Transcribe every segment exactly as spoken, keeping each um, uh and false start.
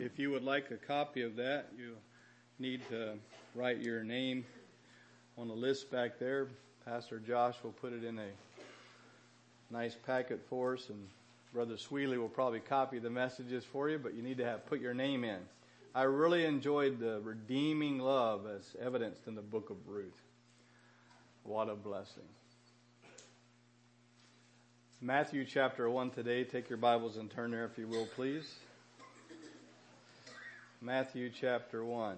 If you would like a copy of that, you need to write your name on the list back there. Pastor Josh will put it in a nice packet for us, and Brother Sweeley will probably copy the messages for you, but you need to have put your name in. I really enjoyed the redeeming love as evidenced in the book of Ruth. What a blessing. Matthew chapter one today. Take your Bibles and turn there if you will, please. Matthew chapter one.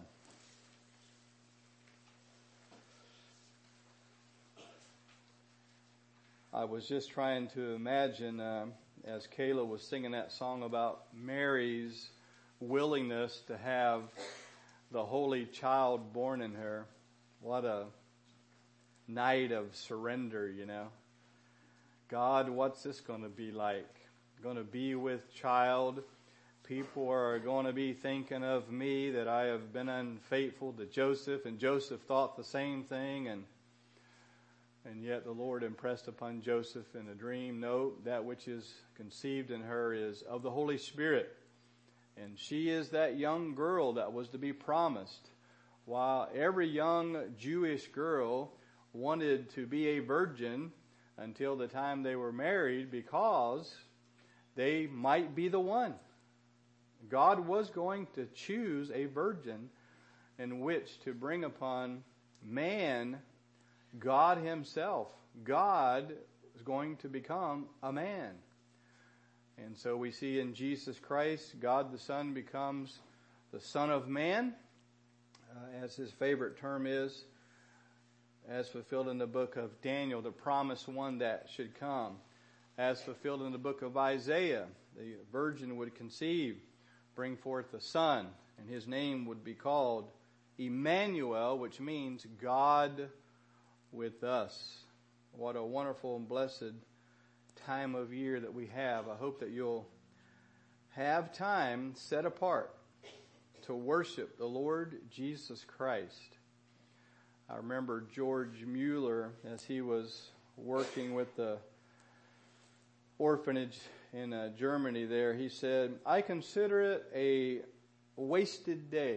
I was just trying to imagine, uh, as Kayla was singing that song about Mary's willingness to have the Holy Child born in her. What a night of surrender, you know. God, what's this going to be like? Going to be with child. People are going to be thinking of me that I have been unfaithful to Joseph, and Joseph thought the same thing, and and yet the Lord impressed upon Joseph in a dream, no, that which is conceived in her is of the Holy Spirit. And she is that young girl that was to be promised. While every young Jewish girl wanted to be a virgin until the time they were married because they might be the one. God was going to choose a virgin in which to bring upon man God himself. God is going to become a man. And so we see in Jesus Christ, God the Son becomes the Son of Man, uh, as his favorite term is, as fulfilled in the book of Daniel, the promised one that should come. As fulfilled in the book of Isaiah, the virgin would conceive, bring forth a son, and his name would be called Emmanuel, which means God with us. What a wonderful and blessed time of year that we have. I hope that you'll have time set apart to worship the Lord Jesus Christ. I remember George Mueller, as he was working with the orphanage in uh, Germany there, he said, I consider it a wasted day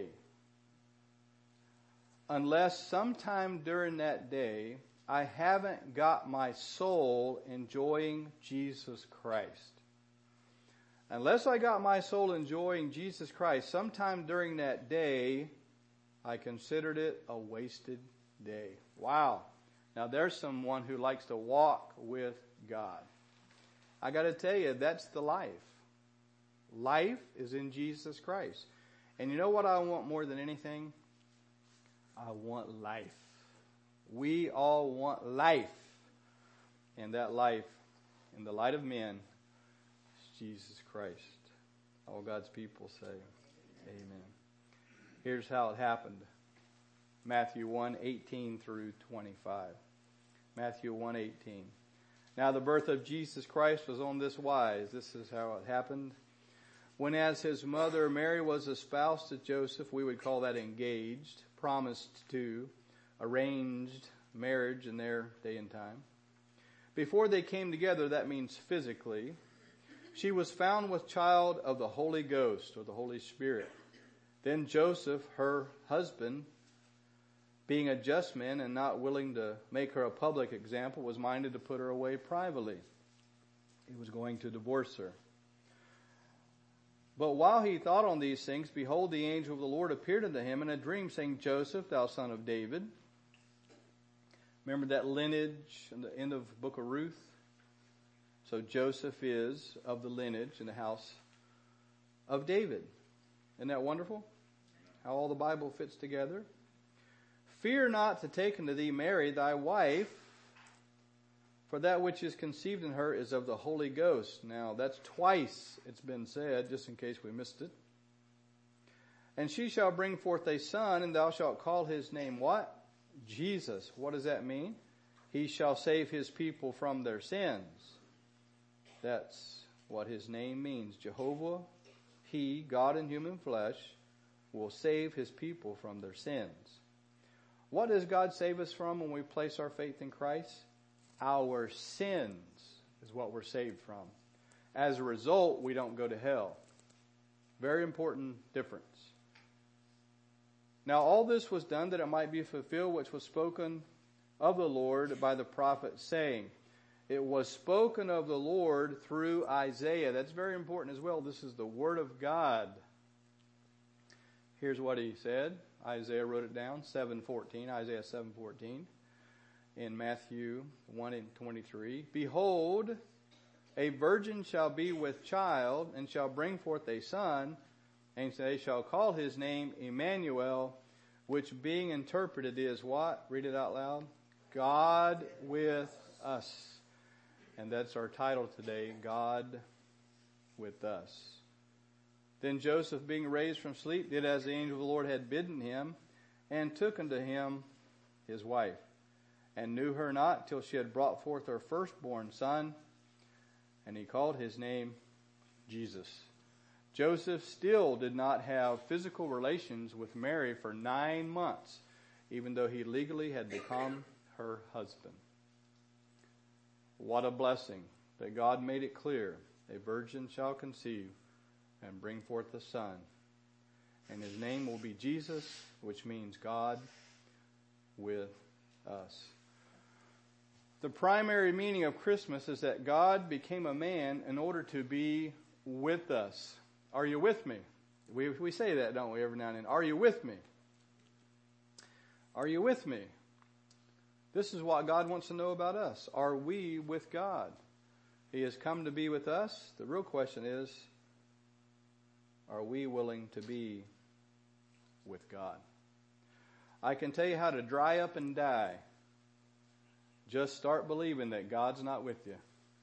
unless sometime during that day I haven't got my soul enjoying Jesus Christ. Unless I got my soul enjoying Jesus Christ sometime during that day, I considered it a wasted day. Wow. Now there's someone who likes to walk with God. I got to tell you, that's the life. Life is in Jesus Christ. And you know what I want more than anything? I want life. We all want life. And that life, in the light of men, is Jesus Christ. All God's people say, amen. Here's how it happened. Matthew one, eighteen through twenty-five. Matthew one, eighteen. Now the birth of Jesus Christ was on this wise. This is how it happened. When as his mother Mary was espoused to Joseph, we would call that engaged, promised to, arranged marriage in their day and time. Before they came together, that means physically, she was found with child of the Holy Ghost or the Holy Spirit. Then Joseph, her husband, being a just man and not willing to make her a public example, was minded to put her away privately. He was going to divorce her. But while he thought on these things, behold, the angel of the Lord appeared unto him in a dream, saying, Joseph, thou son of David. Remember that lineage in the end of the book of Ruth? So Joseph is of the lineage in the house of David. Isn't that wonderful? How all the Bible fits together. Fear not to take unto thee Mary thy wife, for that which is conceived in her is of the Holy Ghost. Now, that's twice it's been said, just in case we missed it. And she shall bring forth a son, and thou shalt call his name what? Jesus. What does that mean? He shall save his people from their sins. That's what his name means. Jehovah, he, God in human flesh, will save his people from their sins. What does God save us from when we place our faith in Christ? Our sins is what we're saved from. As a result, we don't go to hell. Very important difference. Now all this was done that it might be fulfilled which was spoken of the Lord by the prophet, saying, it was spoken of the Lord through Isaiah. That's very important as well. This is the Word of God. Here's what he said. Isaiah wrote it down, seven fourteen, Isaiah seven fourteen. In Matthew one and twenty-three. Behold, a virgin shall be with child, and shall bring forth a son, and they shall call his name Emmanuel, which being interpreted is what? Read it out loud. God with us. And that's our title today, God with us. Then Joseph, being raised from sleep, did as the angel of the Lord had bidden him, and took unto him his wife, and knew her not till she had brought forth her firstborn son, and he called his name Jesus. Joseph still did not have physical relations with Mary for nine months, even though he legally had become her husband. What a blessing that God made it clear, a virgin shall conceive and bring forth a son, and his name will be Jesus, which means God with us. The primary meaning of Christmas is that God became a man in order to be with us. Are you with me? We we say that, don't we, every now and then? Are you with me? Are you with me? This is what God wants to know about us. Are we with God? He has come to be with us. The real question is, are we willing to be with God? I can tell you how to dry up and die. Just start believing that God's not with you.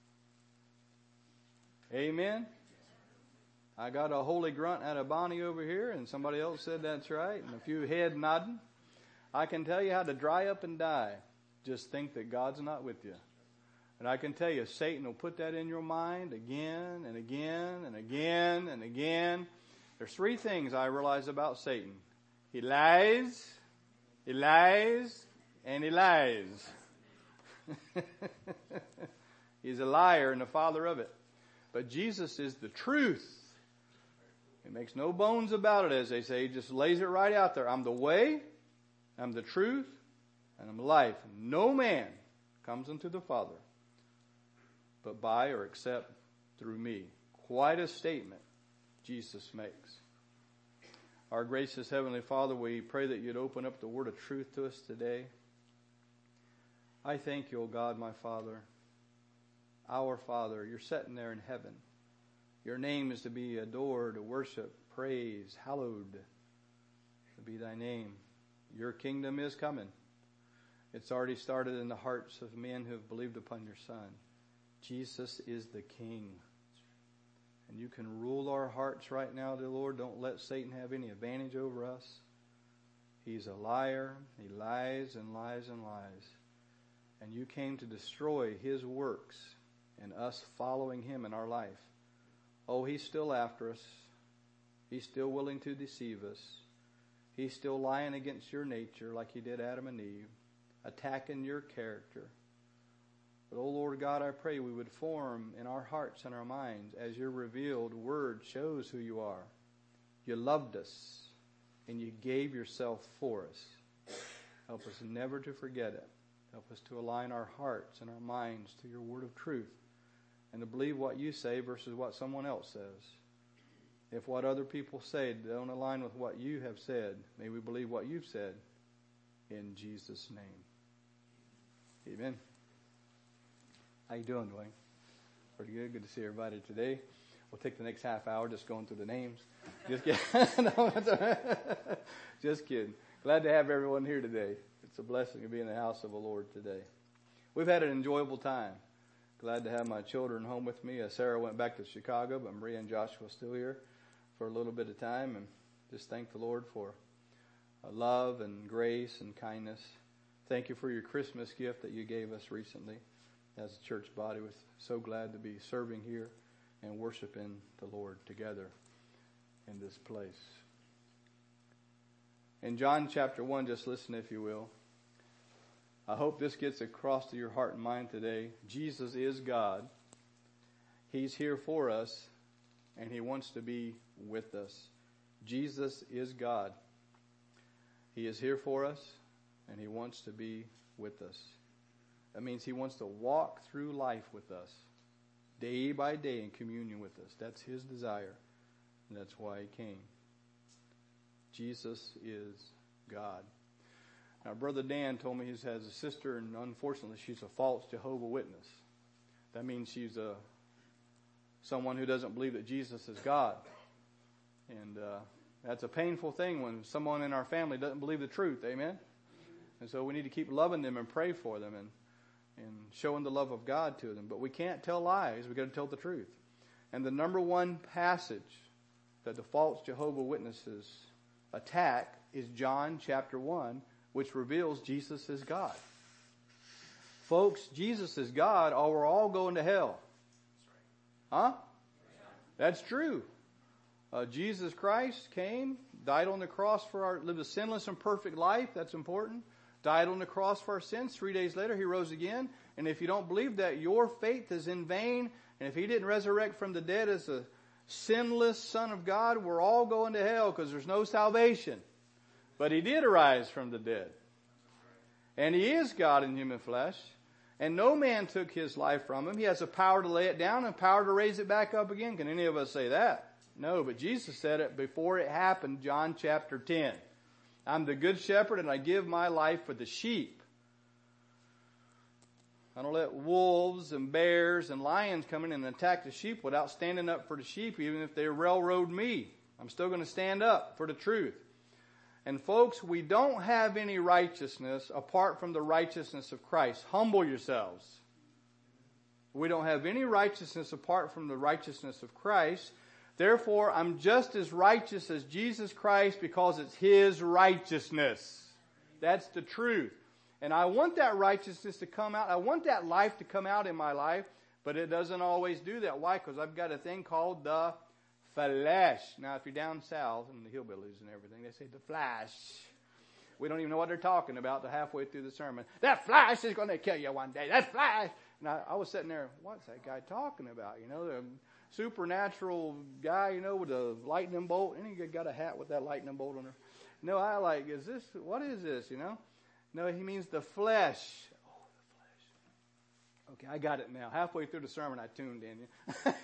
Amen? I got a holy grunt out of Bonnie over here, and somebody else said that's right, and a few head nodding. I can tell you how to dry up and die. Just think that God's not with you. And I can tell you, Satan will put that in your mind again and again and again and again. There's three things I realize about Satan. He lies, he lies, and he lies. He's a liar and the father of it. But Jesus is the truth. He makes no bones about it, as they say. He just lays it right out there. I'm the way, I'm the truth, and I'm life. No man comes unto the Father but by or except through me. Quite a statement Jesus makes. Our gracious Heavenly Father, we pray that you'd open up the word of truth to us today. I thank you, O God, my Father, our Father. You're sitting there in heaven. Your name is to be adored, worshiped, praised, hallowed to be thy name. Your kingdom is coming. It's already started in the hearts of men who have believed upon your Son. Jesus is the King. And you can rule our hearts right now, dear Lord. Don't let Satan have any advantage over us. He's a liar. He lies and lies and lies. And you came to destroy his works and us following him in our life. Oh, he's still after us. He's still willing to deceive us. He's still lying against your nature like he did Adam and Eve, attacking your character. But, oh Lord God, I pray we would form in our hearts and our minds as your revealed word shows who you are. You loved us and you gave yourself for us. Help us never to forget it. Help us to align our hearts and our minds to your word of truth and to believe what you say versus what someone else says. If what other people say don't align with what you have said, may we believe what you've said in Jesus' name. Amen. How you doing, Dwayne? Pretty good. Good to see everybody today. We'll take the next half hour just going through the names. Just kidding. No, just kidding. Glad to have everyone here today. It's a blessing to be in the house of the Lord today. We've had an enjoyable time. Glad to have my children home with me. Uh, Sarah went back to Chicago, but Maria and Joshua are still here for a little bit of time. And just thank the Lord for uh, love and grace and kindness. Thank you for your Christmas gift that you gave us recently. As a church body, we're so glad to be serving here and worshiping the Lord together in this place. In John chapter one, just listen if you will. I hope this gets across to your heart and mind today. Jesus is God. He's here for us. and He wants to be with us. Jesus is God. He is here for us, and He wants to be with us. That means He wants to walk through life with us, day by day in communion with us. That's His desire, and that's why He came. Jesus is God. Now, Brother Dan told me he has a sister, and unfortunately she's a false Jehovah's Witness. That means she's a someone who doesn't believe that Jesus is God. And uh, that's a painful thing when someone in our family doesn't believe the truth. Amen? And so we need to keep loving them and pray for them and, and showing the love of God to them. But we can't tell lies. We've got to tell the truth. And the number one passage that the false Jehovah's Witnesses attack is John chapter one, which reveals Jesus is God. Folks, Jesus is God, or we're all going to hell. Huh? That's true. Uh, Jesus Christ came, died on the cross for our, lived a sinless and perfect life. That's important. Died on the cross for our sins. Three days later, He rose again. And if you don't believe that, your faith is in vain. And if He didn't resurrect from the dead as a sinless Son of God, we're all going to hell because there's no salvation. But He did arise from the dead. And He is God in human flesh. And no man took His life from Him. He has the power to lay it down and power to raise it back up again. Can any of us say that? No, but Jesus said it before it happened, John chapter ten. I'm the good shepherd and I give my life for the sheep. I don't let wolves and bears and lions come in and attack the sheep without standing up for the sheep, even if they railroad me. I'm still going to stand up for the truth. And folks, we don't have any righteousness apart from the righteousness of Christ. Humble yourselves. We don't have any righteousness apart from the righteousness of Christ. Therefore, I'm just as righteous as Jesus Christ because it's His righteousness. That's the truth. And I want that righteousness to come out. I want that life to come out in my life, but it doesn't always do that. Why? Because I've got a thing called the flesh. Now, if you're down south and the hillbillies and everything, they say the flesh. We don't even know what they're talking about till halfway through the sermon. That flesh is going to kill you one day. That flesh. And I, I was sitting there, what's that guy talking about? You know, the supernatural guy, you know, with a lightning bolt. And he got a hat with that lightning bolt on it. No, I like, is this, what is this, you know? No, he means the flesh. Oh, the flesh. Okay, I got it now. Halfway through the sermon, I tuned in.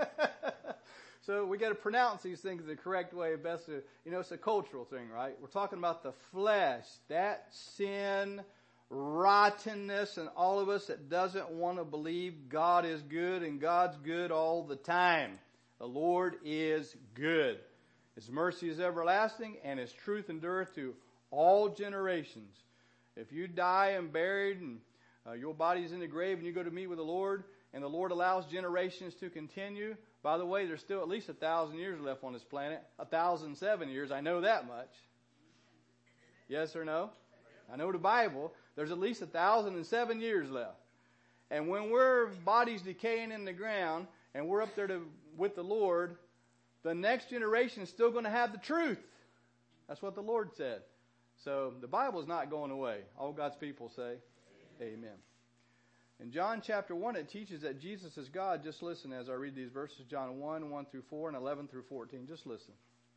So we got to pronounce these things the correct way. Best, to, you know, it's a cultural thing, right? We're talking about the flesh, that sin, rottenness, and all of us that doesn't want to believe God is good and God's good all the time. The Lord is good. His mercy is everlasting, and His truth endureth to all generations. If you die and buried, and uh, your body's in the grave, and you go to meet with the Lord, and the Lord allows generations to continue. By the way, there's still at least a thousand years left on this planet. A thousand seven years, I know that much. Yes or no? I know the Bible. There's at least a thousand and seven years left. And when we're bodies decaying in the ground, and we're up there to, with the Lord, the next generation is still going to have the truth. That's what the Lord said. So the Bible is not going away. All God's people say, Amen. Amen. In John chapter one, it teaches that Jesus is God. Just listen as I read these verses. John one, one through four, and eleven through fourteen. Just listen.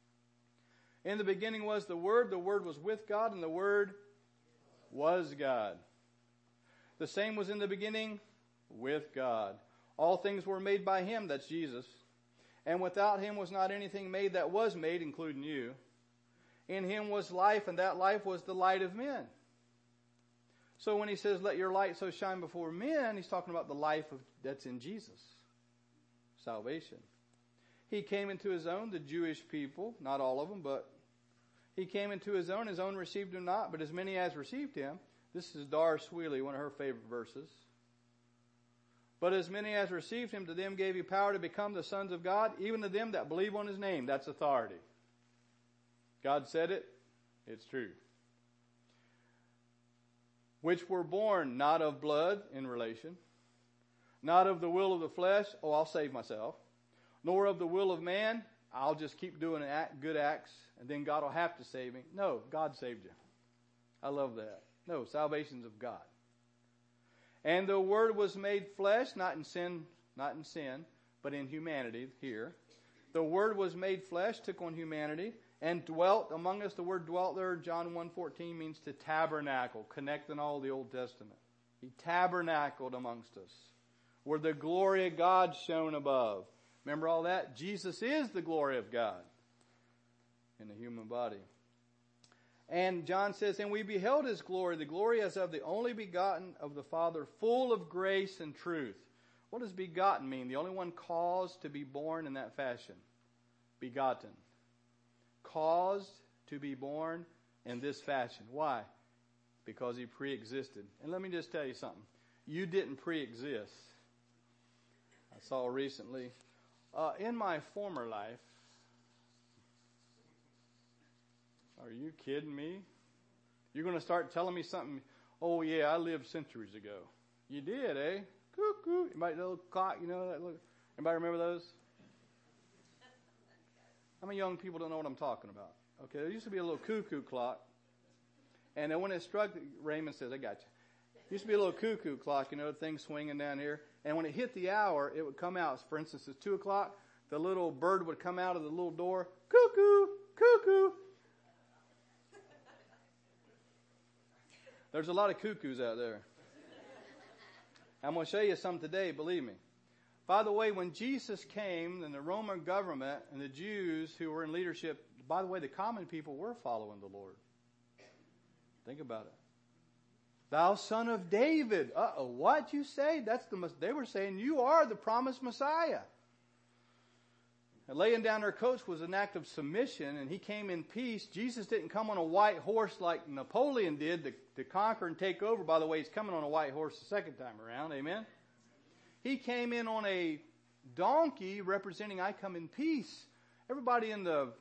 In the beginning was the Word. The Word was with God, and the Word was God. The same was in the beginning with God. All things were made by Him, that's Jesus. And without Him was not anything made that was made, including you. In Him was life, and that life was the light of men. So when He says, let your light so shine before men, He's talking about the life of, that's in Jesus. Salvation. He came into His own, the Jewish people, not all of them, but He came into His own. His own received Him not, but as many as received Him. This is Doris Wheely, one of her favorite verses. But as many as received Him, to them gave He power to become the sons of God, even to them that believe on His name. That's authority. God said it. It's true. Which were born not of blood, in relation, not of the will of the flesh, oh, I'll save myself, nor of the will of man, I'll just keep doing good acts, and then God will have to save me. No, God saved you. I love that. No, salvation's of God. And the Word was made flesh, not in sin, not in sin, but in humanity here, The Word was made flesh, took on humanity, and dwelt among us. The word dwelt there, John one fourteen, means to tabernacle, connecting all the Old Testament. He tabernacled amongst us, where the glory of God shone above. Remember all that? Jesus is the glory of God in the human body. And John says, and we beheld His glory, the glory as of the only begotten of the Father, full of grace and truth. What does begotten mean? The only one caused to be born in that fashion. Begotten. Caused to be born in this fashion. Why? Because He pre-existed. And let me just tell you something. You didn't pre-exist. I saw recently, uh, in my former life, are you kidding me? You're going to start telling me something, oh yeah, I lived centuries ago. You did, eh? Cuckoo. Anybody know the clock? You know that? Look. Anybody remember those? How many young people don't know what I'm talking about? Okay, there used to be a little cuckoo clock. And then when it struck, Raymond says, I got you. It used to be a little cuckoo clock, you know, the thing swinging down here. And when it hit the hour, it would come out. For instance, it's two o'clock. The little bird would come out of the little door. Cuckoo, cuckoo. There's a lot of cuckoos out there. I'm going to show you some today, believe me. By the way, when Jesus came and the Roman government and the Jews who were in leadership, by the way, the common people were following the Lord. Think about it. Thou son of David. Uh-oh, what you say? That's the, they were saying you are the promised Messiah. And laying down their coats was an act of submission, and He came in peace. Jesus didn't come on a white horse like Napoleon did to, to conquer and take over. By the way, He's coming on a white horse the second time around. Amen? He came in on a donkey representing I come in peace. Everybody in the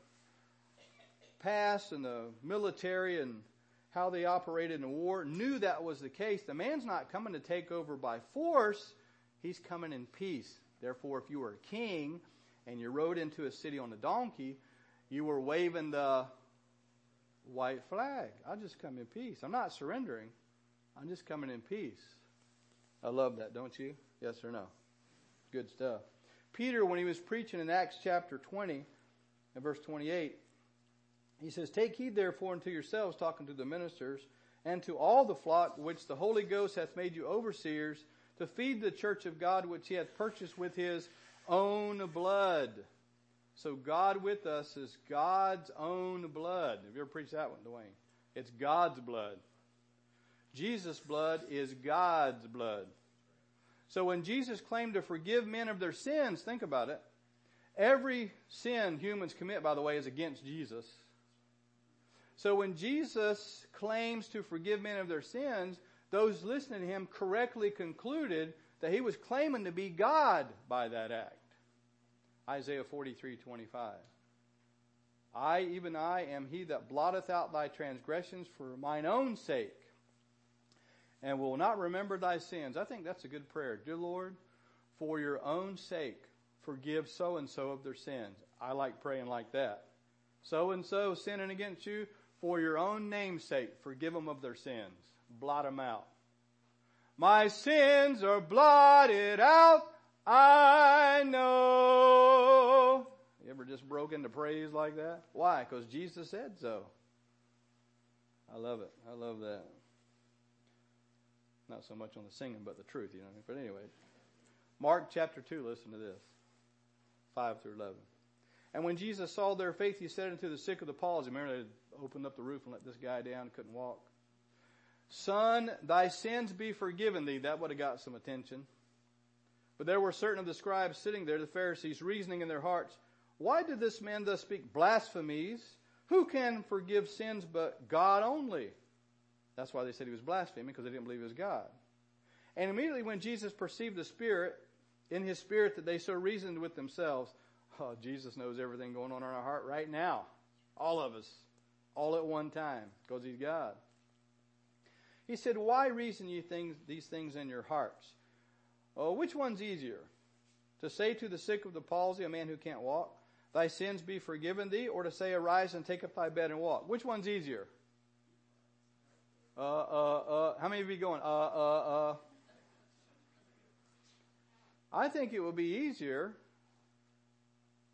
past and the military and how they operated in war knew that was the case. The man's not coming to take over by force. He's coming in peace. Therefore, if you were a king and you rode into a city on a donkey, you were waving the white flag. I'll just come in peace. I'm not surrendering. I'm just coming in peace. I love that, don't you? Yes or no? Good stuff. Peter, when he was preaching in Acts chapter twenty and verse twenty-eight, he says, take heed therefore unto yourselves, talking to the ministers, and to all the flock which the Holy Ghost hath made you overseers, to feed the church of God which He hath purchased with His own blood. So God with us is God's own blood. Have you ever preached that one, Dwayne? It's God's blood. Jesus' blood is God's blood. So when Jesus claimed to forgive men of their sins, think about it. Every sin humans commit, by the way, is against Jesus. So when Jesus claims to forgive men of their sins, those listening to Him correctly concluded that He was claiming to be God by that act. Isaiah forty-three twenty-five. I, even I, am He that blotteth out thy transgressions for mine own sake, and will not remember thy sins. I think that's a good prayer. Dear Lord, for your own sake, forgive so-and-so of their sins. I like praying like that. So-and-so sinning against you, for your own name's sake, forgive them of their sins. Blot them out. My sins are blotted out, I know. You ever just broke into praise like that? Why? Because Jesus said so. I love it. I love that. Not so much on the singing, but the truth, you know. But anyway, Mark chapter two, listen to this. five through eleven. And when Jesus saw their faith, He said unto the sick of the palsy, remember they opened up the roof and let this guy down, couldn't walk. Son, thy sins be forgiven thee. That would have got some attention. But there were certain of the scribes sitting there, the Pharisees, reasoning in their hearts, why did this man thus speak blasphemies? Who can forgive sins but God only? That's why they said He was blaspheming, because they didn't believe He was God. And immediately when Jesus perceived the Spirit, in His spirit that they so reasoned with themselves, oh, Jesus knows everything going on in our heart right now. All of us. All at one time. Because He's God. He said, why reason ye things, these things in your hearts? Oh, which one's easier? To say to the sick of the palsy, a man who can't walk, thy sins be forgiven thee, or to say, arise and take up thy bed and walk? Which one's easier? Uh, uh, uh. How many of you going, uh, uh, uh? I think it would be easier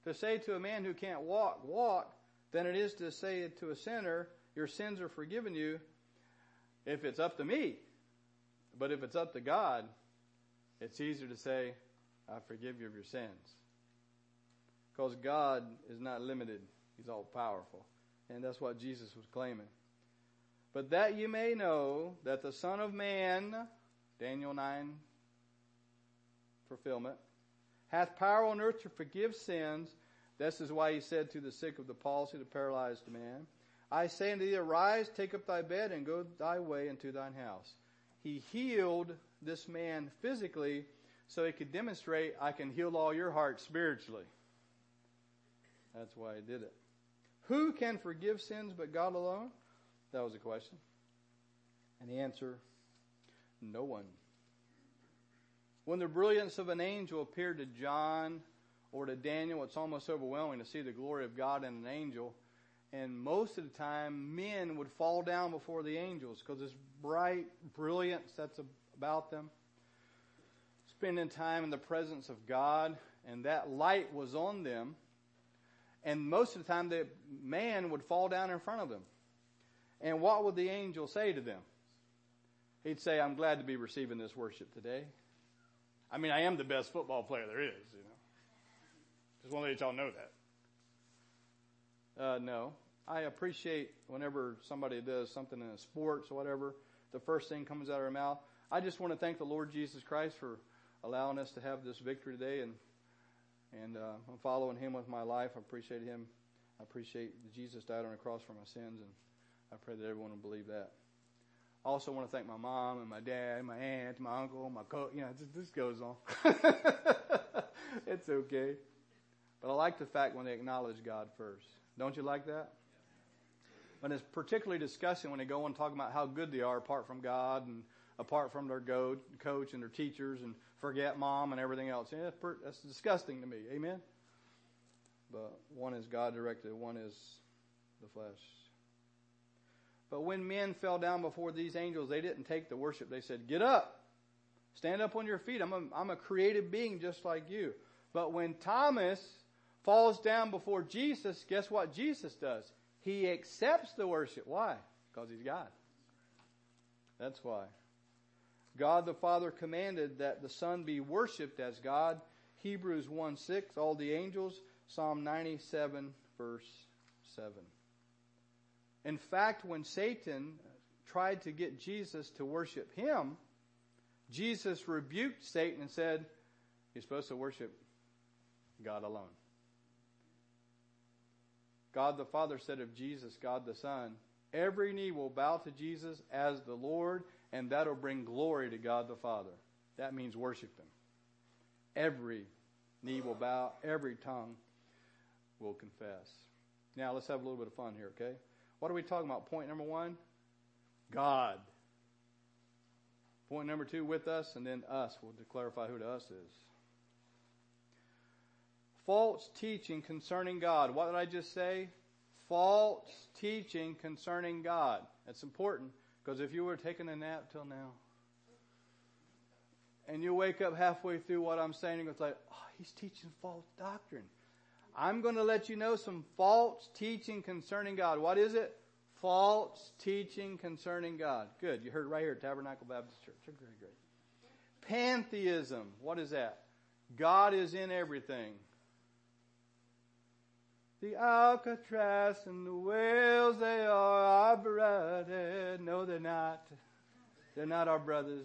to say to a man who can't walk, walk, than it is to say to a sinner, your sins are forgiven you, if it's up to me. But if it's up to God, it's easier to say, I forgive you of your sins. Because God is not limited. He's all powerful. And that's what Jesus was claiming. But that you may know that the Son of Man, Daniel nine fulfillment, hath power on earth to forgive sins. This is why he said to the sick of the palsy, the paralyzed man, I say unto thee, arise, take up thy bed, and go thy way into thine house. He healed this man physically so he could demonstrate, I can heal all your hearts spiritually. That's why he did it. Who can forgive sins but God alone? That was the question. And the answer, no one. When the brilliance of an angel appeared to John or to Daniel, it's almost overwhelming to see the glory of God in an angel. And most of the time, men would fall down before the angels because this bright brilliance that's about them. Spending time in the presence of God, and that light was on them. And most of the time, the man would fall down in front of them. And what would the angel say to them? He'd say, I'm glad to be receiving this worship today. I mean, I am the best football player there is, you know. Just want to let y'all know that. Uh, no. I appreciate whenever somebody does something in sports or whatever, the first thing comes out of their mouth. I just want to thank the Lord Jesus Christ for allowing us to have this victory today, and and uh, I'm following Him with my life. I appreciate Him. I appreciate that Jesus died on the cross for my sins, and I pray that everyone will believe that. I also want to thank my mom and my dad, my aunt, my uncle, my co. You know, this, this goes on. It's okay. But I like the fact when they acknowledge God first. Don't you like that? But it's particularly disgusting when they go on talking about how good they are apart from God and apart from their go- coach and their teachers and forget mom and everything else. Yeah, that's, per- that's disgusting to me. Amen? But one is God-directed, one is the flesh. But when men fell down before these angels, they didn't take the worship. They said, get up. Stand up on your feet. I'm a, I'm a created being just like you. But when Thomas falls down before Jesus, guess what Jesus does? He accepts the worship. Why? Because He's God. That's why. God the Father commanded that the Son be worshipped as God. Hebrews one six, all the angels. Psalm ninety-seven, verse seven. In fact, when Satan tried to get Jesus to worship Him, Jesus rebuked Satan and said, you're supposed to worship God alone. God the Father said of Jesus, God the Son, every knee will bow to Jesus as the Lord, and that'll bring glory to God the Father. That means worship Him. Every knee will bow, every tongue will confess. Now let's have a little bit of fun here, okay? What are we talking about? Point number one, God. Point number two, with us, and then us. We'll clarify who the us is. False teaching concerning God. What did I just say? False teaching concerning God. That's important, because if you were taking a nap till now, and you wake up halfway through what I'm saying, it's like, oh, he's teaching false doctrine. I'm going to let you know some false teaching concerning God. What is it? False teaching concerning God. Good. You heard it right here at Tabernacle Baptist Church. Oh, great, great. Pantheism. What is that? God is in everything. The Alcatraz and the whales, they are our brothers. No, they're not. They're not our brothers.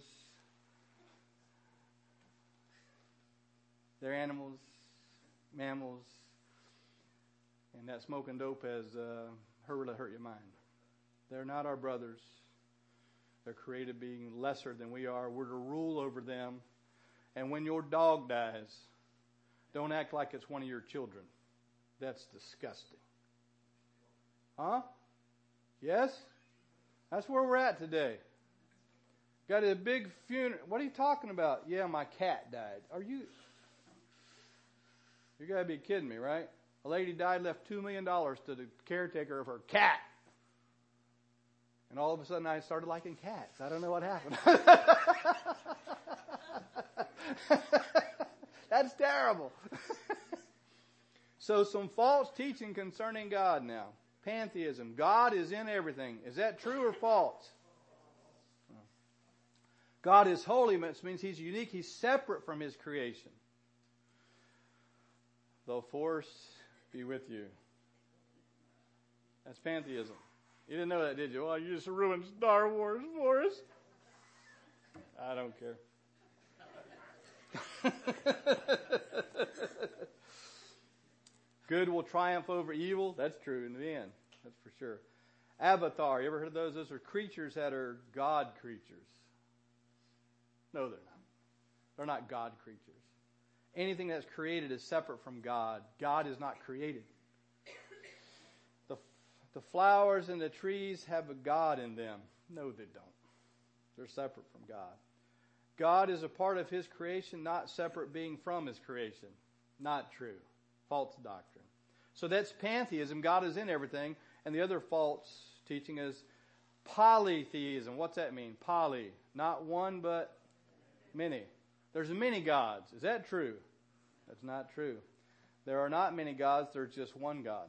They're animals, mammals. And that smoking dope has uh, really hurt your mind. They're not our brothers. They're created being lesser than we are. We're to rule over them. And when your dog dies, don't act like it's one of your children. That's disgusting. Huh? Yes? That's where we're at today. Got a big funeral. What are you talking about? Yeah, my cat died. Are you... You got to be kidding me, right? A lady died, left two million dollars to the caretaker of her cat. And all of a sudden I started liking cats. I don't know what happened. That's terrible. So some false teaching concerning God now. Pantheism. God is in everything. Is that true or false? God is holy, which means He's unique. He's separate from His creation. The force be with you. That's pantheism. You didn't know that, did you? Well, you just ruined Star Wars for us. I don't care. Good will triumph over evil. That's true in the end. That's for sure. Avatar. You ever heard of those? Those are creatures that are God creatures. No, they're not. They're not God creatures. Anything that's created is separate from God. God is not created. The, the flowers and the trees have a God in them. No, they don't. They're separate from God. God is a part of His creation, not separate being from His creation. Not true. False doctrine. So that's pantheism. God is in everything. And the other false teaching is polytheism. What's that mean? Poly. Not one, but many. There's many gods. Is that true? That's not true. There are not many gods. There's just one God.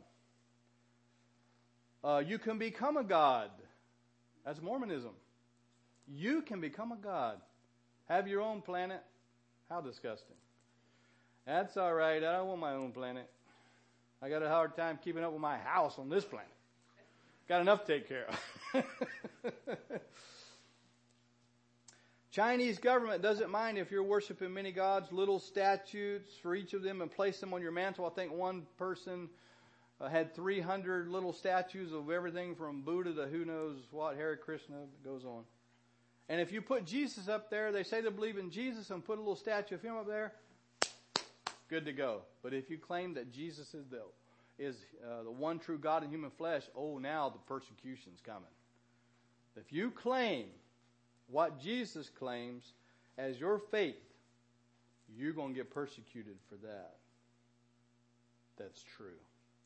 Uh, you can become a god. That's Mormonism. You can become a god. Have your own planet. How disgusting. That's all right. I don't want my own planet. I got a hard time keeping up with my house on this planet. Got enough to take care of. Chinese government doesn't mind if you're worshiping many gods, little statues for each of them, and place them on your mantle. I think one person uh, had three hundred little statues of everything from Buddha to who knows what, Hare Krishna, it goes on. And if you put Jesus up there, they say they believe in Jesus, and put a little statue of Him up there, good to go. But if you claim that Jesus is the is uh, the one true God in human flesh, oh, now the persecution's coming. If you claim what Jesus claims as your faith, you're going to get persecuted for that. That's true.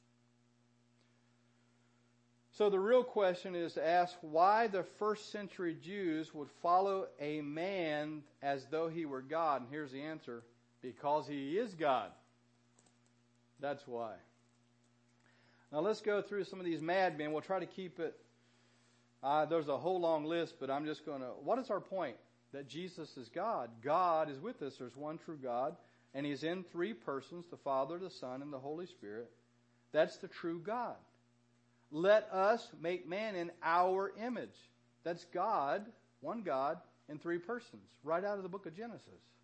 So the real question is to ask why the first century Jews would follow a man as though he were God. And here's the answer. Because He is God. That's why. Now let's go through some of these madmen. We'll try to keep it. Uh, there's a whole long list, but I'm just going to. What is our point? That Jesus is God. God is with us. There's one true God, and He's in three persons: the Father, the Son, and the Holy Spirit. That's the true God. Let us make man in our image. That's God, one God, in three persons, right out of the book of Genesis.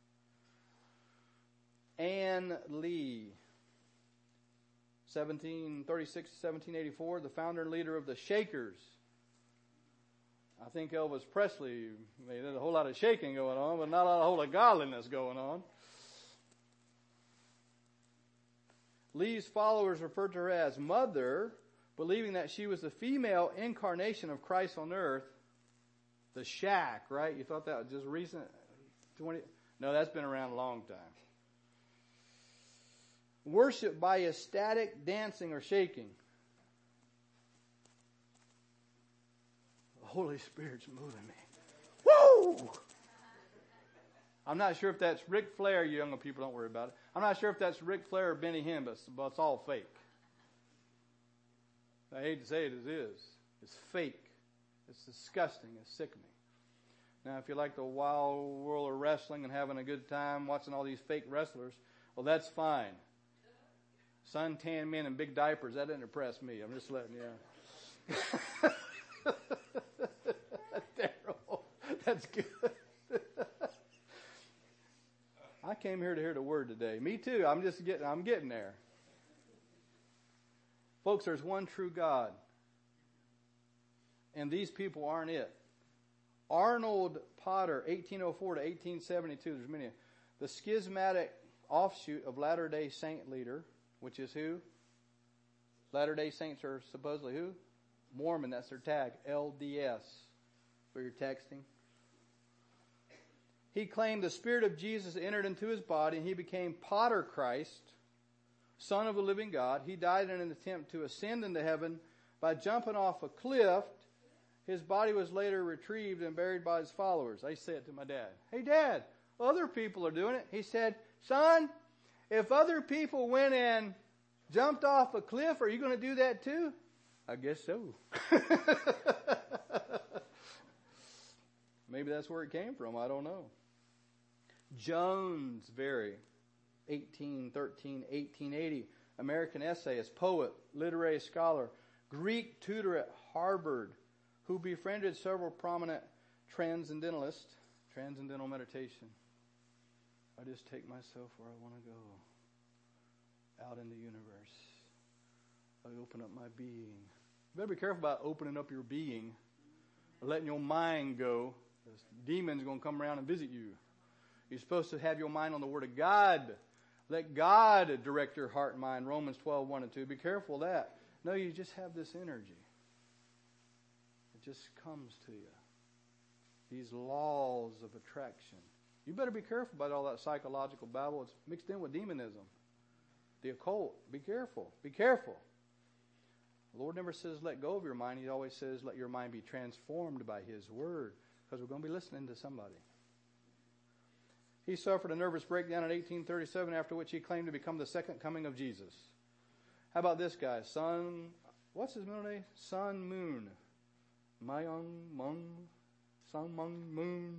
Anne Lee, seventeen thirty-six to seventeen eighty-four, the founder and leader of the Shakers. I think Elvis Presley made a whole lot of shaking going on, but not a whole lot of godliness going on. Lee's followers referred to her as Mother, believing that she was the female incarnation of Christ on earth. The shack, right? You thought that was just recent? twenty No, that's been around a long time. Worship by ecstatic dancing or shaking. The Holy Spirit's moving me. Woo! I'm not sure if that's Ric Flair. You younger people, don't worry about it. I'm not sure if that's Ric Flair or Benny Hinn, but, but it's all fake. I hate to say it as is. It's fake. It's disgusting. It's sickening. Now, if you like the wild world of wrestling and having a good time watching all these fake wrestlers, well, that's fine. Suntan men in big diapers, that didn't impress me. I'm just letting you know. That's terrible. That's good. I came here to hear the word today. Me too. I'm just getting, I'm getting there. Folks, there's one true God. And these people aren't it. Arnold Potter, eighteen oh four to eighteen seventy-two, there's many. The schismatic offshoot of Latter-day Saint leader, which is who? Latter-day Saints are supposedly who? Mormon, that's their tag. L D S for your texting. He claimed the Spirit of Jesus entered into his body and he became Potter Christ, Son of the living God. He died in an attempt to ascend into heaven by jumping off a cliff. His body was later retrieved and buried by his followers. I said to my dad, "Hey Dad, other people are doing it." He said, "Son, if other people went and jumped off a cliff. Are you going to do that too? I guess so. Maybe that's where it came from. I don't know. Jones Very, eighteen thirteen, eighteen eighty, American essayist, poet, literary scholar, Greek tutor at Harvard, who befriended several prominent transcendentalists. Transcendental meditation. I just take myself where I want to go. Out in the universe. I open up my being. You better be careful about opening up your being. Or letting your mind go. This demon's going to come around and visit you. You're supposed to have your mind on the Word of God. Let God direct your heart and mind. Romans twelve, one and two. Be careful of that. No, you just have this energy. It just comes to you. These laws of attraction. You better be careful about all that psychological babble. It's mixed in with demonism. The occult. Be careful. Be careful. The Lord never says let go of your mind. He always says let your mind be transformed by His Word. Because we're going to be listening to somebody. He suffered a nervous breakdown in eighteen thirty-seven, after which he claimed to become the second coming of Jesus. How about this guy? Sun, what's his middle name? Sun Moon. Myung Mung. Sun Mung Moon.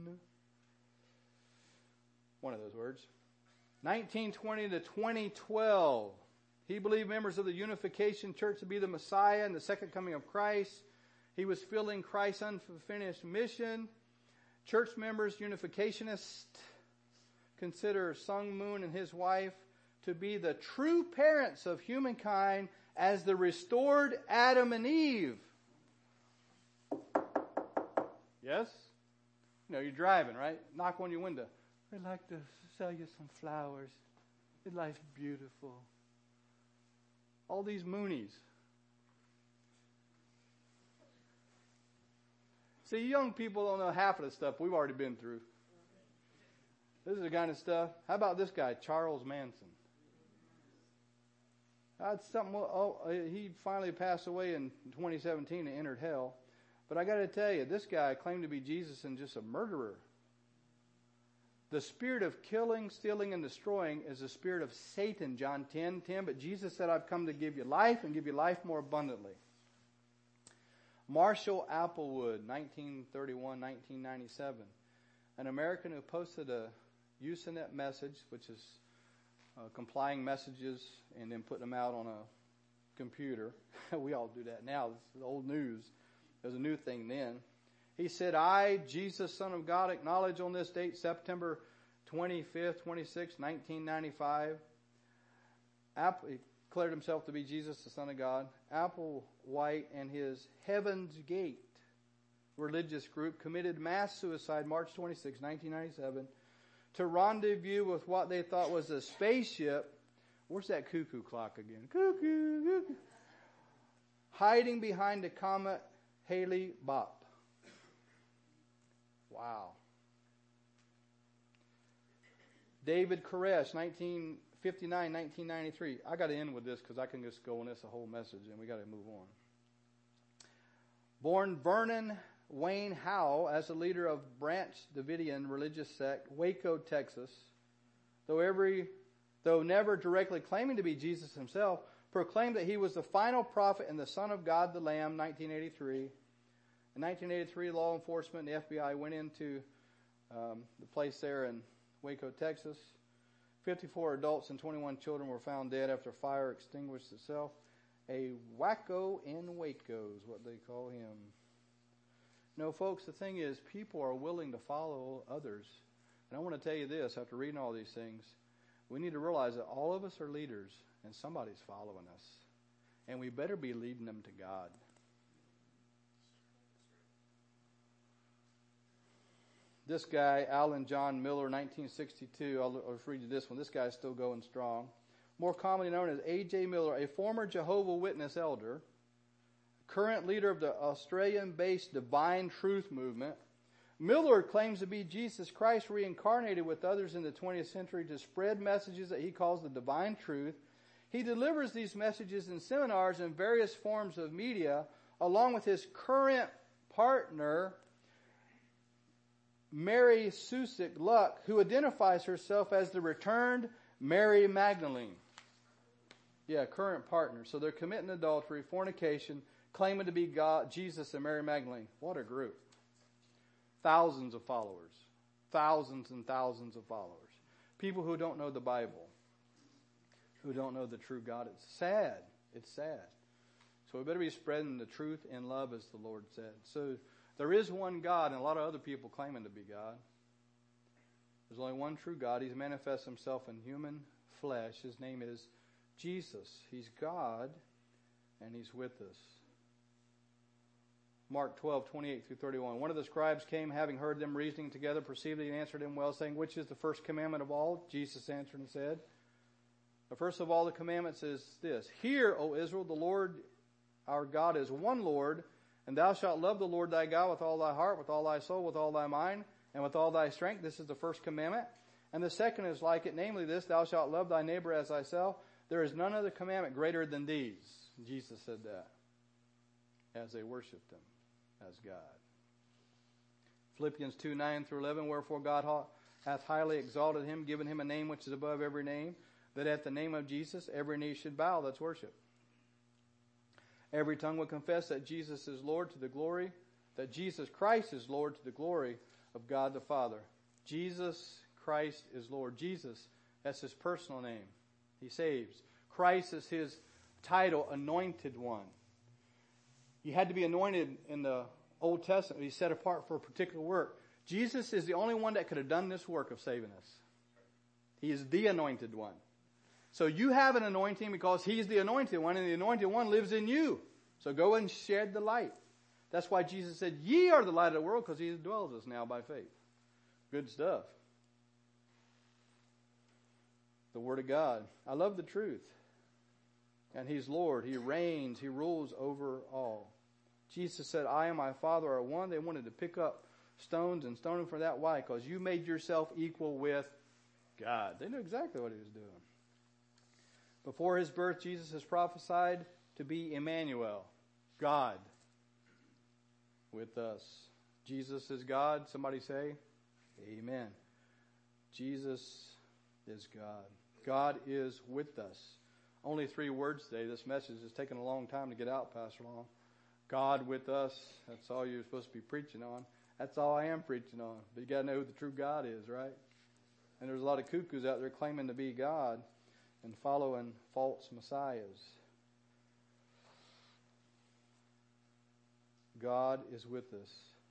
One of those words. nineteen twenty to twenty twelve. He believed members of the Unification Church to be the Messiah and the second coming of Christ. He was filling Christ's unfinished mission. Church members, Unificationists, consider Sun Moon and his wife to be the true parents of humankind as the restored Adam and Eve. Yes? You know, you're driving, right? Knock on your window. I'd like to sell you some flowers. Your life's beautiful. All these Moonies. See, young people don't know half of the stuff we've already been through. This is the kind of stuff. How about this guy, Charles Manson? That's something. Oh, he finally passed away in twenty seventeen and entered hell. But I got to tell you, this guy claimed to be Jesus and just a murderer. The spirit of killing, stealing, and destroying is the spirit of Satan, John ten ten. But Jesus said, I've come to give you life and give you life more abundantly. Marshall Applewood, nineteen thirty-one to nineteen ninety-seven. An American who posted a Usenet message, which is uh, complying messages and then putting them out on a computer. We all do that now. This is old news. It was a new thing then. He said, I, Jesus, Son of God, acknowledge on this date, September twenty-fifth, twenty-sixth, nineteen ninety-five. Apple, he declared himself to be Jesus, the Son of God. Applewhite and his Heaven's Gate religious group committed mass suicide March twenty-sixth, nineteen ninety-seven, to rendezvous with what they thought was a spaceship. Where's that cuckoo clock again? Cuckoo, cuckoo. Hiding behind the comet Hale-Bopp. Wow. David Koresh, nineteen fifty-nine to nineteen ninety-three. I got to end with this because I can just go on this a whole message and we got to move on. Born Vernon Wayne Howe as the leader of Branch Davidian religious sect, Waco, Texas, though every, though never directly claiming to be Jesus himself, proclaimed that he was the final prophet and the Son of God, the Lamb, nineteen eighty-three. In nineteen eighty-three, law enforcement and the F B I went into um, the place there in Waco, Texas. fifty-four adults and twenty-one children were found dead after fire extinguished itself. A wacko in Waco is what they call him. No, folks, the thing is, people are willing to follow others. And I want to tell you this, after reading all these things, we need to realize that all of us are leaders and somebody's following us. And we better be leading them to God. This guy, Alan John Miller, nineteen sixty-two, I'll, I'll read you this one. This guy's still going strong. More commonly known as A J Miller, a former Jehovah's Witness elder, current leader of the Australian-based Divine Truth Movement. Miller claims to be Jesus Christ reincarnated with others in the twentieth century to spread messages that he calls the divine truth. He delivers these messages in seminars and various forms of media, along with his current partner, Mary Susick Luck, who identifies herself as the returned Mary Magdalene. Yeah, current partners. So they're committing adultery, fornication, claiming to be God, Jesus and Mary Magdalene. What a group. Thousands of followers. Thousands and thousands of followers. People who don't know the Bible. Who don't know the true God. It's sad. It's sad. So we better be spreading the truth in love, as the Lord said. So there is one God, and a lot of other people claiming to be God. There's only one true God. He's manifested himself in human flesh. His name is Jesus. He's God, and he's with us. Mark twelve, twenty-eight through thirty-one. One of the scribes came, having heard them reasoning together, perceived it, and answered him well, saying, which is the first commandment of all? Jesus answered and said, the first of all the commandments is this. Hear, O Israel, the Lord our God is one Lord, and thou shalt love the Lord thy God with all thy heart, with all thy soul, with all thy mind, and with all thy strength. This is the first commandment. And the second is like it, namely this, thou shalt love thy neighbor as thyself. There is none other commandment greater than these. Jesus said that as they worshiped him as God. Philippians two, nine through eleven, wherefore God hath highly exalted him, given him a name which is above every name, that at the name of Jesus every knee should bow. That's worship. Every tongue will confess that Jesus is Lord to the glory, that Jesus Christ is Lord to the glory of God the Father. Jesus Christ is Lord. Jesus, that's his personal name. He saves. Christ is his title, anointed one. You had to be anointed in the Old Testament. He's set apart for a particular work. Jesus is the only one that could have done this work of saving us. He is the anointed one. So you have an anointing because he's the anointed one, and the anointed one lives in you. So go and shed the light. That's why Jesus said, ye are the light of the world, because he dwells us now by faith. Good stuff. The Word of God. I love the truth. And he's Lord. He reigns. He rules over all. Jesus said, I and my Father are one. They wanted to pick up stones and stone him for that. Why? Because you made yourself equal with God. They knew exactly what he was doing. Before his birth, Jesus is prophesied to be Emmanuel, God with us. Jesus is God. Somebody say, amen. Jesus is God. God is with us. Only three words today. This message has taken a long time to get out, Pastor Long. God with us. That's all you're supposed to be preaching on. That's all I am preaching on. But you got to know who the true God is, right? And there's a lot of cuckoos out there claiming to be God and following false messiahs. God is with us.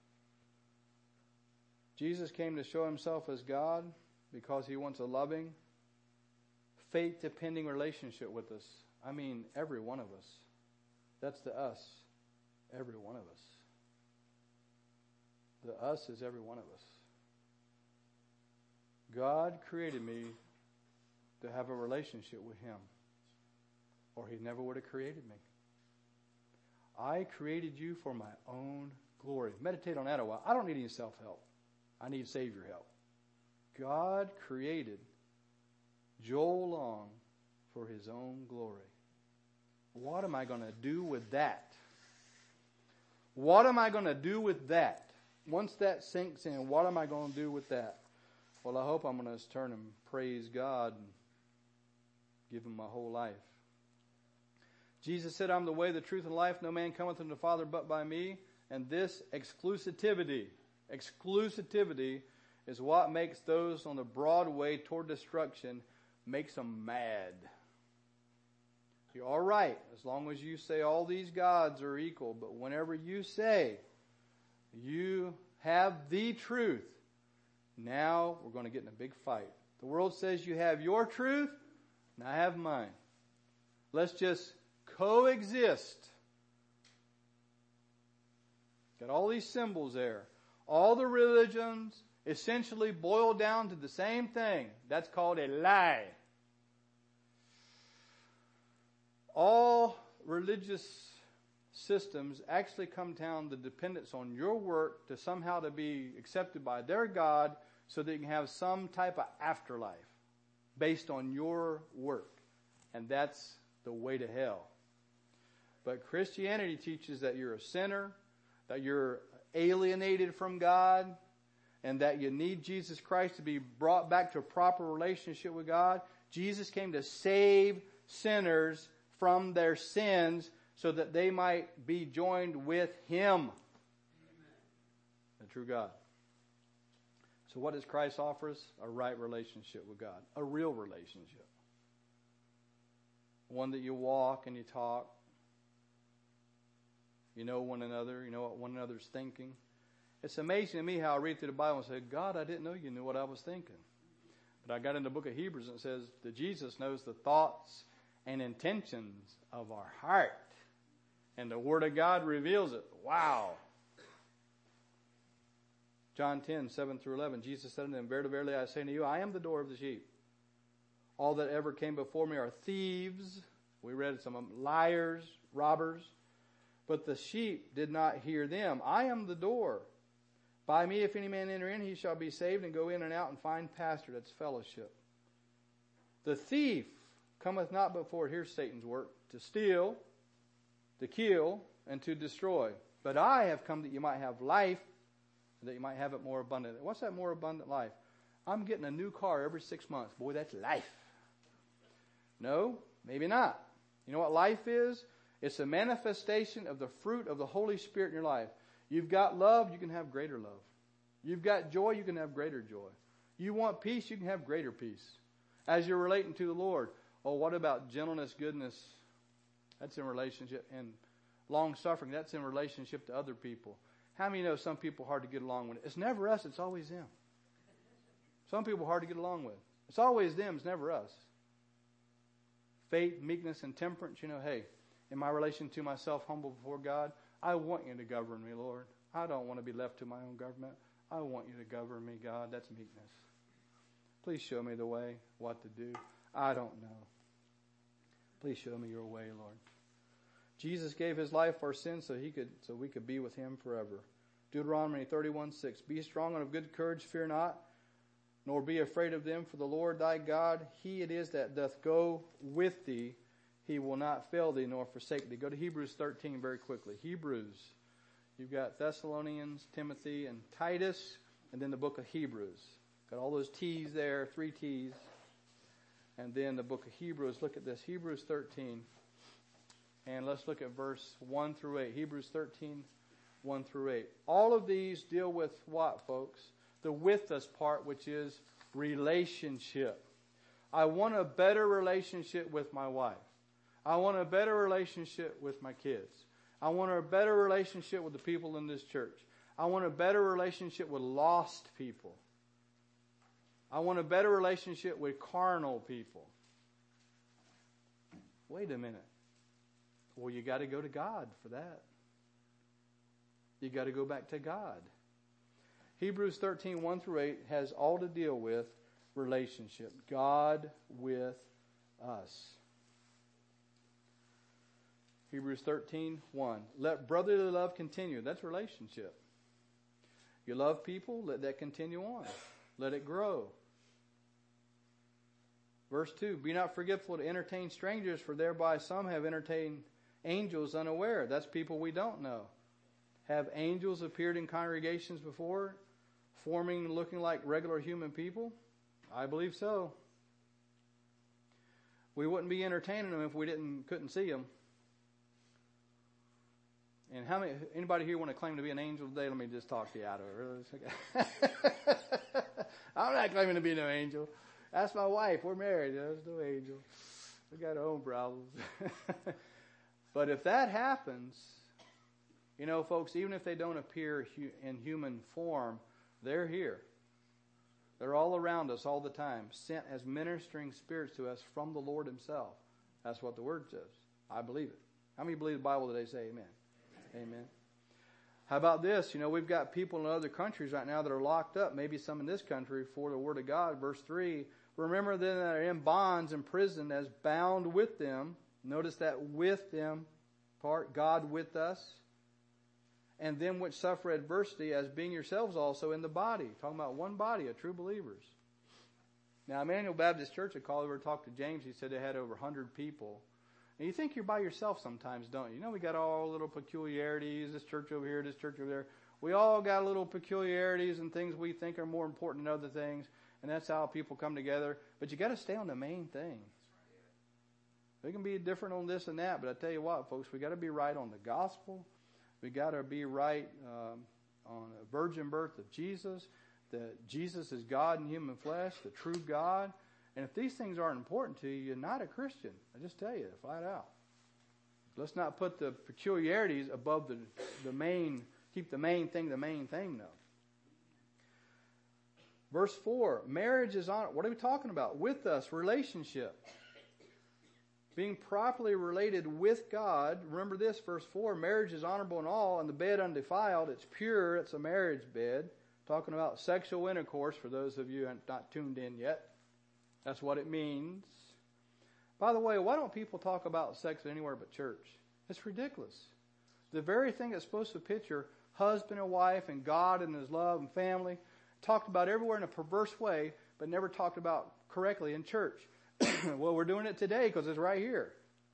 Jesus came to show himself as God because he wants a loving, faith-depending relationship with us. I mean, every one of us. That's the us. Every one of us. The us is every one of us. God created me to have a relationship with him, or he never would have created me. I created you for my own glory. Meditate on that a while. I don't need any self-help. I need Savior help. God created Joel Long for his own glory. What am I going to do with that? What am I going to do with that? Once that sinks in, what am I going to do with that? Well, I hope I'm going to turn and praise God and give him my whole life. Jesus said, I'm the way, the truth, and life. No man cometh unto the Father but by me. And this exclusivity, exclusivity is what makes those on the broad way toward destruction, makes them mad. You're all right as long as you say all these gods are equal. But whenever you say you have the truth, now we're going to get in a big fight. The world says you have your truth, and I have mine. Let's just coexist. Got all these symbols there. All the religions essentially boil down to the same thing. That's called a lie. All religious systems actually come down to dependence on your work to somehow to be accepted by their God so that you can have some type of afterlife based on your work. And that's the way to hell. But Christianity teaches that you're a sinner, that you're alienated from God, and that you need Jesus Christ to be brought back to a proper relationship with God. Jesus came to save sinners from their sins so that they might be joined with Him, Amen. The true God. So what does Christ offer us? A right relationship with God. A real relationship. One that you walk and you talk. You know one another. You know what one another's thinking. It's amazing to me how I read through the Bible and say, God, I didn't know you knew what I was thinking. But I got in the book of Hebrews and it says that Jesus knows the thoughts and intentions of our heart. And the Word of God reveals it. Wow. John ten, seven through eleven, Jesus said unto them, Verily, verily, I say unto you, I am the door of the sheep. All that ever came before me are thieves. We read some of them, liars, robbers. But the sheep did not hear them. I am the door. By me, if any man enter in, he shall be saved and go in and out and find pasture. That's fellowship. The thief cometh not before, here's Satan's work, to steal, to kill, and to destroy. But I have come that you might have life, that you might have it more abundantly. What's that more abundant life? I'm getting a new car every six months. Boy, that's life. No, maybe not. You know what life is? It's a manifestation of the fruit of the Holy Spirit in your life. You've got love, you can have greater love. You've got joy, you can have greater joy. You want peace, you can have greater peace. As you're relating to the Lord. Oh, what about gentleness, goodness? That's in relationship. And long-suffering, that's in relationship to other people. How many know some people are hard to get along with? It's never us, it's always them. Some people are hard to get along with. It's always them, it's never us. Faith, meekness, and temperance, you know, hey, in my relation to myself, humble before God, I want you to govern me, Lord. I don't want to be left to my own government. I want you to govern me, God. That's meekness. Please show me the way, what to do. I don't know. Please show me your way, Lord. Jesus gave his life for our sins so he could, so we could be with him forever. Deuteronomy thirty-one six. Be strong and of good courage, fear not, nor be afraid of them, for the Lord thy God, he it is that doth go with thee. He will not fail thee nor forsake thee. Go to Hebrews thirteen very quickly. Hebrews. You've got Thessalonians, Timothy, and Titus, and then the book of Hebrews. Got all those T's there, three T's. And then the book of Hebrews. Look at this. Hebrews thirteen. And let's look at verse one through eight. Hebrews thirteen, one through eight. All of these deal with what, folks? The with us part, which is relationship. I want a better relationship with my wife. I want a better relationship with my kids. I want a better relationship with the people in this church. I want a better relationship with lost people. I want a better relationship with carnal people. Wait a minute. Well, you got to go to God for that. You got to go back to God. Hebrews thirteen, one through eight has all to deal with relationship. God with us. Hebrews thirteen, one. Let brotherly love continue. That's relationship. You love people, let that continue on. Let it grow. Verse two. Be not forgetful to entertain strangers, for thereby some have entertained angels unaware. That's people we don't know. Have angels appeared in congregations before, forming and looking like regular human people? I believe so. We wouldn't be entertaining them if we didn't couldn't see them. And how many? Anybody here want to claim to be an angel today? Let me just talk to you out of it. I'm not claiming to be no angel. That's my wife. We're married. There's no angel. We got our own problems. But if that happens, you know, folks, even if they don't appear hu- in human form, they're here. They're all around us all the time, sent as ministering spirits to us from the Lord himself. That's what the word says. I believe it. How many believe the Bible today? Say amen. Amen. Amen. How about this? You know, we've got people in other countries right now that are locked up, maybe some in this country, for the word of God. Verse three, remember them that are in bonds and prison as bound with them. Notice that with them part, God with us. And them which suffer adversity as being yourselves also in the body. Talking about one body of true believers. Now, Emmanuel Baptist Church, I called over to talk to James. He said they had over one hundred people. And you think you're by yourself sometimes, don't you? You know, we got all little peculiarities. This church over here, this church over there. We all got little peculiarities and things we think are more important than other things. And that's how people come together. But you got to stay on the main thing. We can be different on this and that, but I tell you what, folks, we got to be right on the gospel. We got to be right um, on a virgin birth of Jesus, that Jesus is God in human flesh, the true God. And if these things aren't important to you, you're not a Christian. I just tell you, flat out. Let's not put the peculiarities above the, the main, keep the main thing the main thing, though. Verse four, marriage is on, what are we talking about? With us, relationship. Being properly related with God. Remember this, verse four, marriage is honorable in all, and the bed undefiled. It's pure, it's a marriage bed. Talking about sexual intercourse for those of you who are not tuned in yet. That's what it means. By the way, why don't people talk about sex anywhere but church? It's ridiculous. The very thing that's supposed to picture husband and wife and God and His love and family, talked about everywhere in a perverse way, but never talked about correctly in church. Well, we're doing it today because it's right here.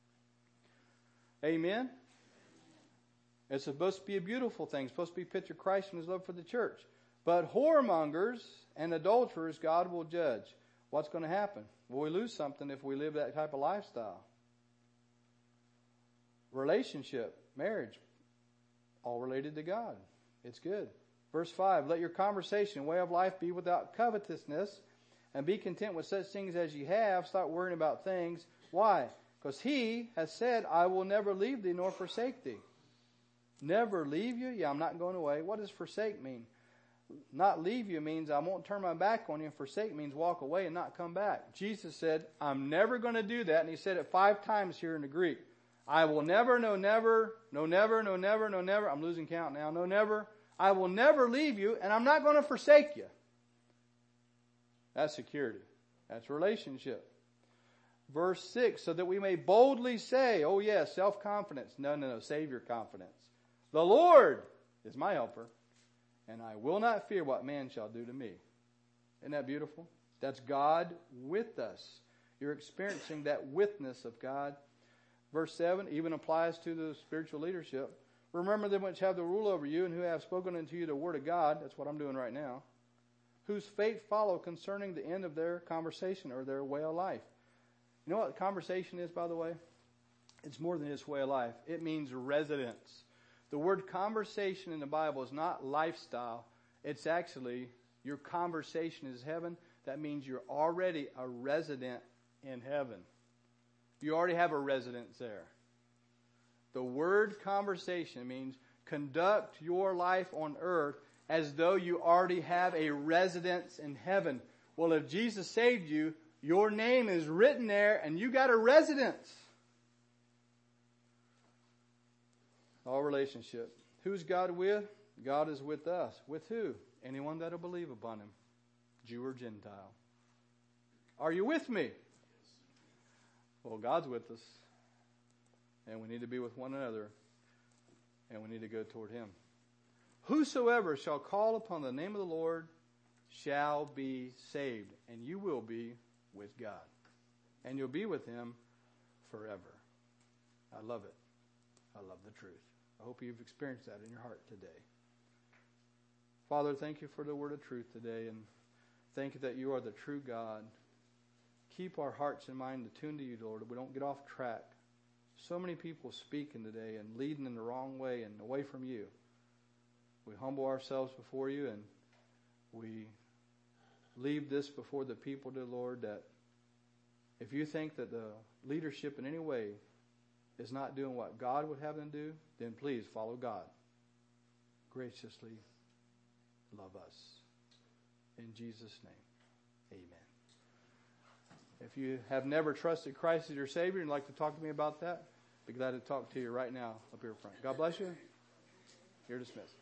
Amen? It's supposed to be a beautiful thing. It's supposed to be picture Christ and His love for the church. But whoremongers and adulterers God will judge. What's going to happen? Well, we lose something if we live that type of lifestyle. Relationship, marriage, all related to God. It's good. Verse five, let your conversation, way of life be without covetousness, and be content with such things as you have. Stop worrying about things. Why? Because He has said, I will never leave thee nor forsake thee. Never leave you? Yeah, I'm not going away. What does forsake mean? Not leave you means I won't turn my back on you, and forsake means walk away and not come back. Jesus said, I'm never going to do that, and He said it five times here in the Greek. I will never, no never, no never, no never, no never. I'm losing count now. No never. I will never leave you, and I'm not going to forsake you. That's security. That's relationship. Verse six, so that we may boldly say, oh yes, self-confidence. No, no, no, Savior confidence. The Lord is my helper, and I will not fear what man shall do to me. Isn't that beautiful? That's God with us. You're experiencing that witness of God. Verse seven even applies to the spiritual leadership. Remember them which have the rule over you, and who have spoken unto you the word of God. That's what I'm doing right now. Whose fate follow concerning the end of their conversation or their way of life. You know what conversation is, by the way? It's more than just way of life. It means residence. The word conversation in the Bible is not lifestyle. It's actually your conversation is heaven. That means you're already a resident in heaven. You already have a residence there. The word conversation means conduct your life on earth as though you already have a residence in heaven. Well, if Jesus saved you, your name is written there and you got a residence. All relationship. Who's God with? God is with us. With who? Anyone that'll believe upon Him. Jew or Gentile. Are you with me? Well, God's with us. And we need to be with one another. And we need to go toward Him. Whosoever shall call upon the name of the Lord shall be saved. And you will be with God. And you'll be with Him forever. I love it. I love the truth. I hope you've experienced that in your heart today. Father, thank you for the word of truth today. And thank you that you are the true God. Keep our hearts and mind attuned to you, Lord. We don't get off track. So many people speaking today and leading in the wrong way and away from you. We humble ourselves before you and we leave this before the people, dear Lord, that if you think that the leadership in any way is not doing what God would have them do, then please follow God. Graciously love us. In Jesus' name, amen. If you have never trusted Christ as your Savior and you'd like to talk to me about that, I'd be glad to talk to you right now up here front. God bless you. You're dismissed.